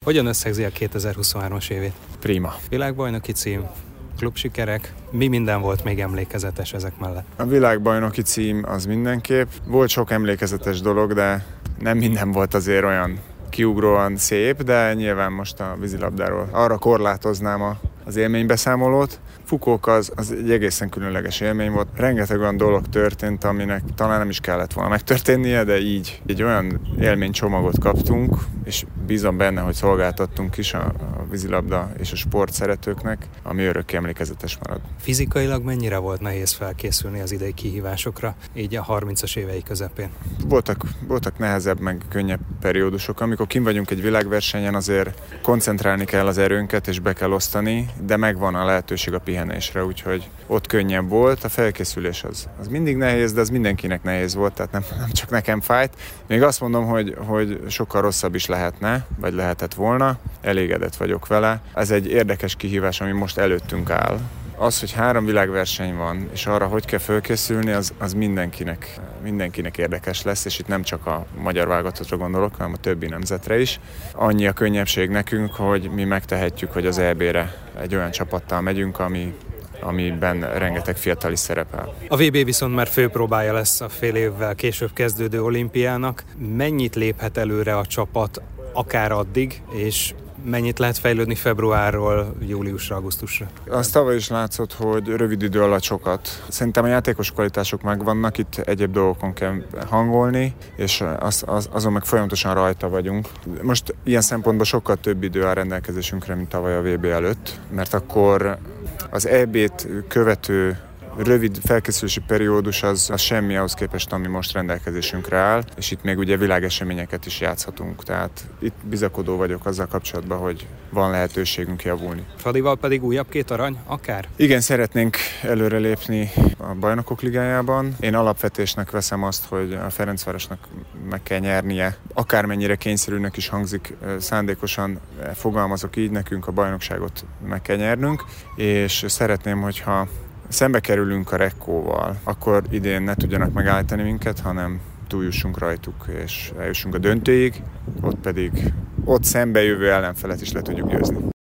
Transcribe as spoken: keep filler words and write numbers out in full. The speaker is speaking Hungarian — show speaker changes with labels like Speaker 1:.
Speaker 1: Hogyan összegzi a kétezer-huszonhármas évét?
Speaker 2: Prima.
Speaker 1: Világbajnoki cím, klubsikerek, mi minden volt még emlékezetes ezek mellett?
Speaker 2: A világbajnoki cím az mindenképp. Volt sok emlékezetes dolog, de nem minden volt azért olyan kiugróan szép, de nyilván most a vízilabdáról arra korlátoznám a az élménybeszámolót. Fukuoka az, az egy egészen különleges élmény volt. Rengeteg olyan dolog történt, aminek talán nem is kellett volna megtörténnie, de így egy olyan élménycsomagot kaptunk, és bízom benne, hogy szolgáltattunk is a, a vízilabda és a sport szeretőknek, ami örökké emlékezetes marad.
Speaker 1: Fizikailag mennyire volt nehéz felkészülni az idei kihívásokra, így a harmincas évei közepén?
Speaker 2: Voltak, voltak nehezebb, meg könnyebb periódusok. Amikor kint vagyunk egy világversenyen, azért koncentrálni kell az erőnket, és be kell osztani, de megvan a lehetőség a pihenésre, úgyhogy ott könnyebb volt. A felkészülés az, az mindig nehéz, de az mindenkinek nehéz volt, tehát nem, nem csak nekem fájt. Még azt mondom, hogy, hogy sokkal rosszabb is lehetne, vagy lehetett volna. Elégedett vagyok vele. Ez egy érdekes kihívás, ami most előttünk áll. Az, hogy három világverseny van, és arra hogy kell fölkészülni, az, az mindenkinek, mindenkinek érdekes lesz, és itt nem csak a magyar válogatottra gondolok, hanem a többi nemzetre is. Annyi a könnyebbség nekünk, hogy mi megtehetjük, hogy az é bé-re egy olyan csapattal megyünk, ami, amiben rengeteg fiatal is szerepel.
Speaker 1: A vé bé viszont már főpróbája lesz a fél évvel később kezdődő olimpiának. Mennyit léphet előre a csapat akár addig, és mennyit lehet fejlődni februárról júliusra, augusztusra?
Speaker 2: Az tavaly is látszott, hogy rövid idő alatt sokat. Szerintem a játékos kvalitások megvannak, itt egyéb dolgokon kell hangolni, és az, az, azon meg folyamatosan rajta vagyunk. Most ilyen szempontból sokkal több idő áll rendelkezésünkre, mint tavaly a vé bé előtt, mert akkor az é bét követő rövid felkészülési periódus az, az semmi ahhoz képest, ami most rendelkezésünkre áll, és itt még ugye világeseményeket is játszhatunk, tehát itt bizakodó vagyok azzal kapcsolatban, hogy van lehetőségünk javulni.
Speaker 1: Fradival pedig újabb két arany, akár?
Speaker 2: Igen, szeretnénk előrelépni a Bajnokok Ligájában. Én alapvetésnek veszem azt, hogy a Ferencvárosnak meg kell nyernie. Akármennyire kényszerűnek is hangzik, szándékosan fogalmazok így, nekünk a bajnokságot meg kell nyernünk, és szeretném, hogyha szembe kerülünk a Rekkóval, akkor idén ne tudjanak megállítani minket, hanem túljussunk rajtuk, és eljussunk a döntőig, ott pedig ott szembe jövő ellenfelet is le tudjuk győzni.